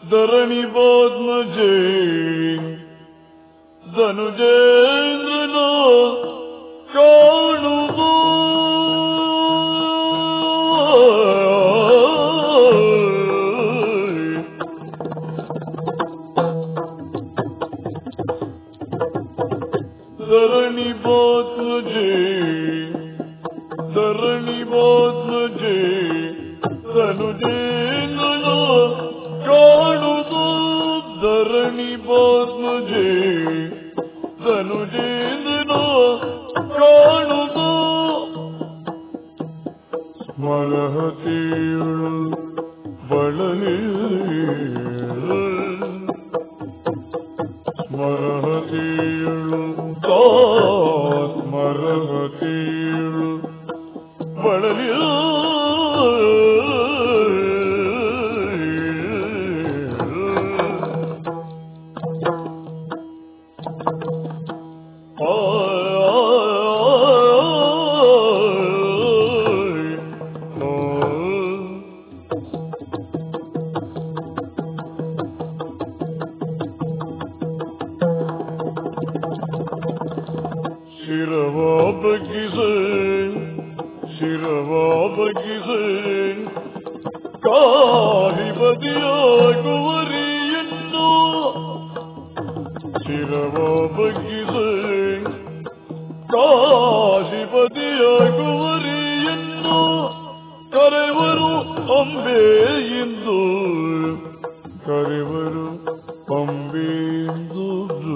ಧರಣಿ ಪದ್ಮಜೇ ಧನುಜೇಂದ್ರನ ಕಾಣುವುದು ಧರಣಿ ಪದ್ಮಜೇ ಧನುಜೇಂದ್ರನ ಕಾಣುವುದು ಧರಣಿ ಪದ್ಮಜೇ ಧನುಜೇಂದ್ರನ ಕಾಣುವುದು ಸ್ಮರಹತಿಯುಳು ಬಳಲಿ ಸ್ಮರಹತಿಯುಳು ಸ್ಮರಹತಿಯುಳು ಬಳಲಿ ಶಿರವಾ ಬಗ್ಗಿಸೆ ಕಾಹಿಬದಿಯಾಗುವರಿಯನ್ನು ಶಿರವಾ ಬಗ್ಗಿಸೆ ಕಾಶಿಪದಿಯಾಗುವರಿಯನ್ನು ಕರೆವರು ಅಂಬೆ ಎಂದು ಕರೆವರು ಅಂಬೆಂದು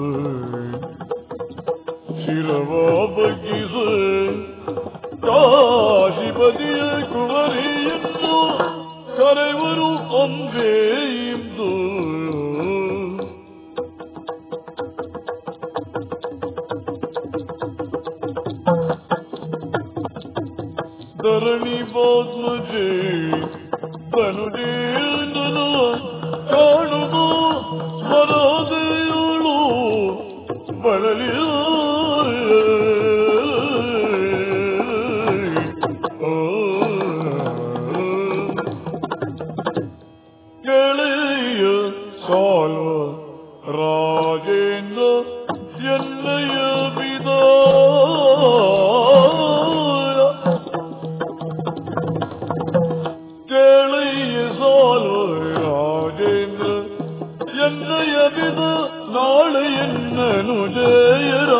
ಶಿರವಾ ಬಗ್ಗಿಸೆ ಕಾಶಿಪದಿಯ ಕುವರಿಯನ್ನು ಕರೆವರು ಅಂಬೆ ಎಂದು ಧರಣಿ ಪದ್ಮಜೇ ಧನುಜೇಂದ್ರನ ಕಾಣುವುದು ಸ್ಮರಹತೆಯುಳು ಬಳಲಿ ಕೆಳೆಯ ಸಾಲ್ವ ರಾಜೇಂದ್ರ ಎನ್ನಯ ವಿದ ಕೆಳೆಯ ಸಾಲ್ವ ರಾಜೇಂದ್ರ ಎನ್ನಯ ವಿದ ನಾಳೆ ಎನ್ನನು ಜಯರ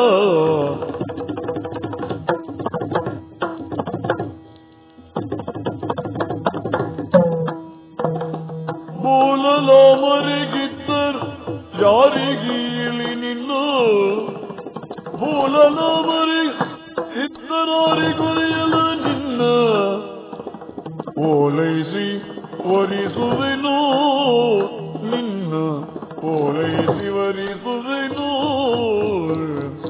ಮೂಲಲಾಮರಿಗಿದ್ದರು ಯಾರಿಗೀಳಿ ನಿನ್ನ ಮೂಲಲಾಮರಿ ಇದ್ದರಾರಿಗೊರೆಯಲ ನಿನ್ನ ಓಲೈಸಿ ವರಿಸುವೆನು ನಿನ್ನ ಓಲೈಸಿ ವರಿಸುವೆನು